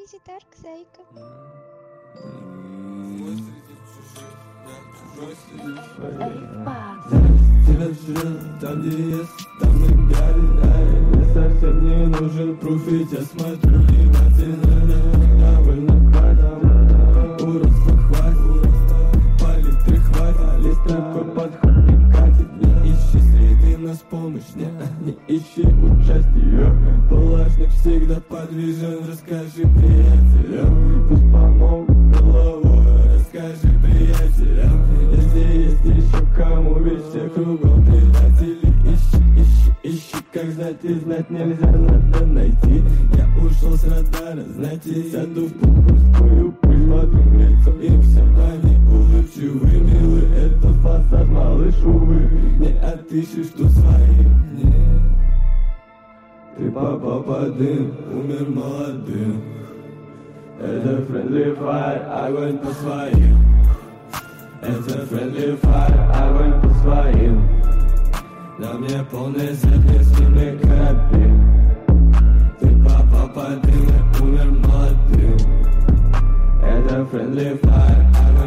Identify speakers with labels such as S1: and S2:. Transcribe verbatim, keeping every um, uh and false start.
S1: Crazy Dark зайка.
S2: Тебя жрет, там где есть, там и горит. Мне совсем не нужен пруфить, я смотрю внимательно. Довольно хватит, уродства хватит, палитры хватит, есть такой подход не катит. Не ищи среди нас помощь, не, не ищи участия. Палашник всегда подвижен, расскажи приятелям. Пусть помогут с головой, расскажи приятелям. Если есть еще кому, ведь все кругом предатели. Ищи, ищи, ищи, как знать и знать нельзя, надо найти. Я ушел с радара, знаете, сяду в пустую, пусть смотрю в лицо им всем, они улыбчивы, милы. Это фасад, малыш, увы, не отыщешь тут своих, нет. Ты попал под дым, умер молодым. Это friendly fire, огонь по своим. Это friendly fire, огонь по своим. На мне полный свет, не сними карабин. Ты попал под дым и умер молодым. Это friendly fire, огонь